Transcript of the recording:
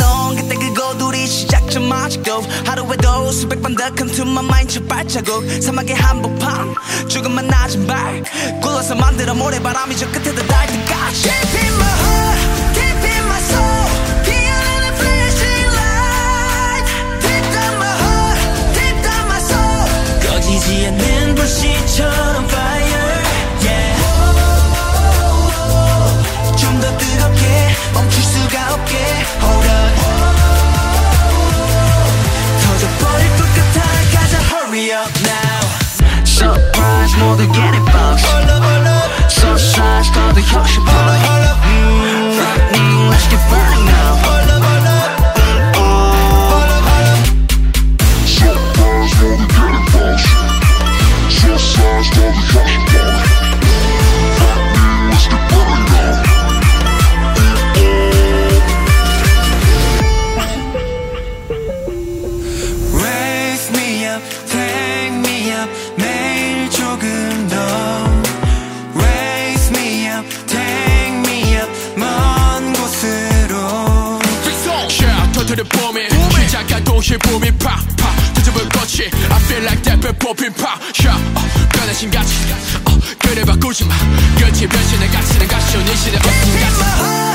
alone 그때 그거 둘이 시작점 아직도 하루에도 수백 번 더 큰 틈만 마인드 발자국 사막의 한복판 조금만 낮은 발 굴러서 만들어 모래바람이 저 끝에도 닿을 때까지 Deep in my heart, deep in my soul 피어나는 flashing light Deep down my heart, deep down my soul 꺼지지 않는 불씨처럼 fire yeah 좀 더 뜨겁게 멈출 수가 없게 Hold up 터져버릴 것 같아 가자 hurry up now Surprise 모두 get it box So size 더더 혁신 point Lightning let's get burning now Surprise 모두 get it box So size 더더 혁신 point Lightning let's get burning now Raise me up, take me up 매일 조금 더 Raise me up, take me up 먼 곳으로 Yeah, 터뜨려 봄이 시작한 동시에 붐이 팍팍 터져볼 꽃이 I feel like that 배 popping pop Yeah, 변하신 가치 그래 바꾸지 마 끝이 변신의 가치는 가시온 이 시대 없음 가치